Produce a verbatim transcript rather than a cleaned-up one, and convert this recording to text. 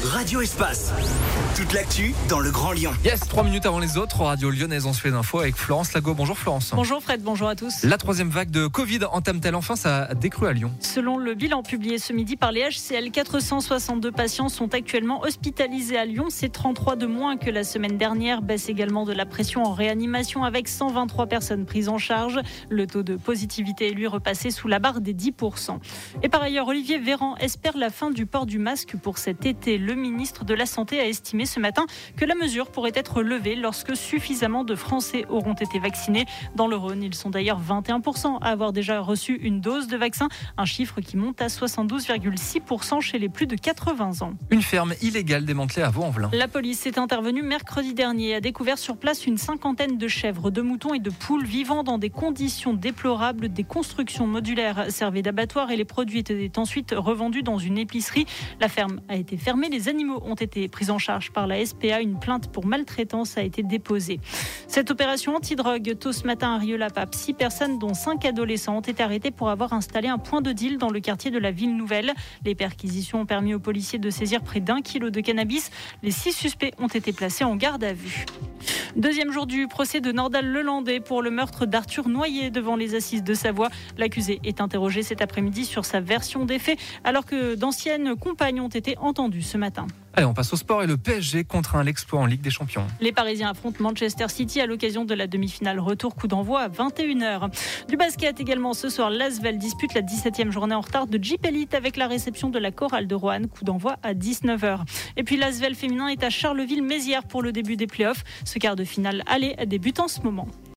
Radio Espace. Toute l'actu dans le Grand Lyon. Yes, trois minutes avant les autres, Radio Lyonnaise, on se fait d'infos avec Florence Lago. Bonjour Florence. Bonjour Fred, bonjour à tous. La troisième vague de Covid entame-t-elle enfin sa décrue à Lyon? Selon le bilan publié ce midi par les H C L, quatre cent soixante-deux patients sont actuellement hospitalisés à Lyon. C'est trente-trois de moins que la semaine dernière. Baisse également de la pression en réanimation avec cent vingt-trois personnes prises en charge. Le taux de positivité est lui repassé sous la barre des dix pour cent. Et par ailleurs, Olivier Véran espère la fin du port du masque pour cet été. Le ministre de la Santé a estimé ce matin que la mesure pourrait être levée lorsque suffisamment de Français auront été vaccinés. Dans le Rhône, ils sont d'ailleurs vingt et un pour cent à avoir déjà reçu une dose de vaccin, un chiffre qui monte à soixante-douze virgule six pour cent chez les plus de quatre-vingts ans. Une ferme illégale démantelée à Vaux-en-Velin. La police est intervenue mercredi dernier et a découvert sur place une cinquantaine de chèvres, de moutons et de poules vivant dans des conditions déplorables. Des constructions modulaires servaient d'abattoir et les produits étaient ensuite revendus dans une épicerie. La ferme a été fermée, les animaux ont été pris en charge par la S P A. Une plainte pour maltraitance a été déposée. Cette opération antidrogue, tôt ce matin à Rieux-la-Pape, six personnes dont cinq adolescents ont été arrêtés pour avoir installé un point de deal dans le quartier de la Ville Nouvelle. Les perquisitions ont permis aux policiers de saisir près d'un kilo de cannabis. Les six suspects ont été placés en garde à vue. Deuxième jour du procès de Nordal Lelandais pour le meurtre d'Arthur Noyer devant les assises de Savoie. L'accusé est interrogé cet après-midi sur sa version des faits, alors que d'anciennes compagnes ont été entendues ce matin. Allez, on passe au sport et le P S G contraint l'exploit en Ligue des Champions. Les Parisiens affrontent Manchester City à l'occasion de la demi-finale retour, coup d'envoi à vingt et une heures. Du basket également ce soir, l'Asvel dispute la dix-septième journée en retard de Jeep Elite avec la réception de la chorale de Roanne, coup d'envoi à dix-neuf heures. Et puis l'Asvel féminin est à Charleville-Mézières pour le début des playoffs. Ce quart de finale aller débute en ce moment.